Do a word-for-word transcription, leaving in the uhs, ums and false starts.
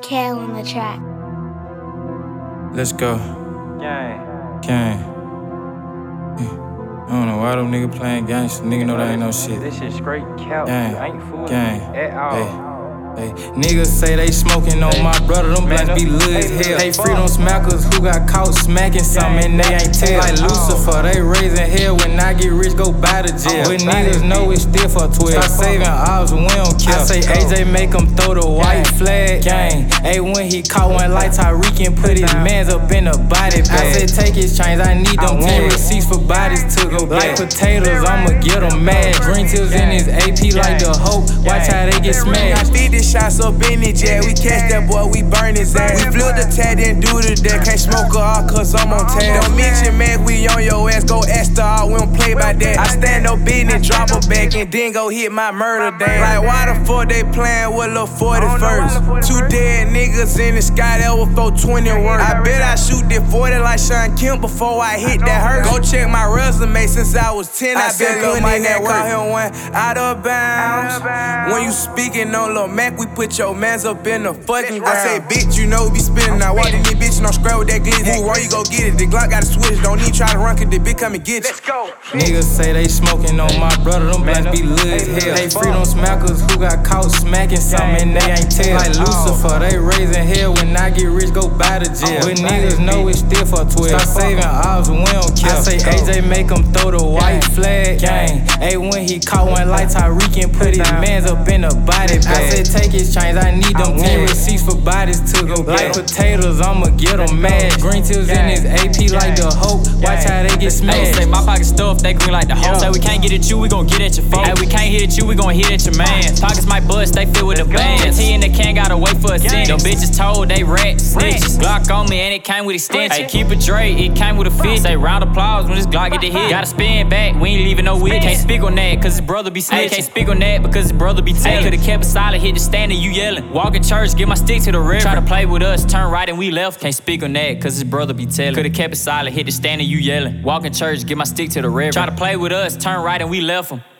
Kale on the track. Let's go. Gang. Gang. I don't know why them niggas playing gangsta. Nigga know that ain't no shit. This shit straight cap. Gang. I ain't fooling Gang. at all. Hey. Hey, niggas say they smoking on my brother, them blacks be lit as hell. Hey, freedom smackers who got caught smacking something and they ain't tell. Like Lucifer, they raising hell. When I get rich, go buy the jail. But niggas know it's still for twelve. Start saving ours when we don't care. I say A J make him throw the white flag. Gang. Hey, when he caught one like Tyreek and put his mans up in the body bag. I said take his chains, I need them ten receipts for bodies to go back. Like potatoes, I'ma get them mad. Green tips in his A P like the Hope. Watch how they get smashed. Shots up in it, yeah. We catch that boy, we burn his ass. We flip the tag, then do the deck. Can't smoke her all cause I'm on tag. Don't mention Mac, we on your ass. Go ask the all, we don't play by that. I stand up business, drop her back, and then go hit my murder dance. Like, why the fuck they playing with Lil forty-first? Two dead niggas in the sky, that was four twenty worth. I bet I shoot that forty like Sean Kemp before I hit that hurt. Go check my resume since I was ten. I, I been putting in that work. Him one out of bounds. When you speaking on Lil Mac, we put your mans up in the fucking ground. I say, bitch, you know we be spinning. Now walk in this bitch and don't scrap with that glitz. Move wrong, you go get it. The Glock got a switch. Don't need try to run, cause the bitch come and get you. Let's go. Niggas say they smoking on my brother, them blacks be lit as hell. Hey, freedom smackers who got caught smacking something and they ain't tell. Like Lucifer, they raising hell. When I get rich, go buy the jail. But niggas know it's still for twelve. Start saving ours when we don't care. I say A J make him throw the white flag. Gang. Hey, when he caught one like Tyreek and put his mans up in the body bag. I said take his chains, I need them ten receipts for bodies to go back. Like potatoes, I'ma get them mad. Green tips in his A P like the Hope. Watch how they get smashed. Say my pocket stuffed, they green like the Hope. Say we can't get at you, we gon' get at your folks. Hey, we can't hit at you, we gon' hit at your man. Pockets might bust, they fill with the bands. T in the can, gotta wait for a cent. Them bitches told they rats, snitches. Glock on me and it came with extensions. Hey, keep it Dre, it came with a fit. Say round applause when this Glock get the hit. Gotta spin back, we ain't leaving no wit. Can't speak on that, cause his brother be snitching. Can't speak on that because his brother be telling. Could've kept it silent, hit the stand and you yelling. Walk in church, get my stick to the river. Try to play with us, turn right and we left. Can't speak on that, cause his brother be telling. Could've kept it silent, hit the stand and you yelling. Walk in church, get my stick to the river. Try to play with us, turn right and we left him.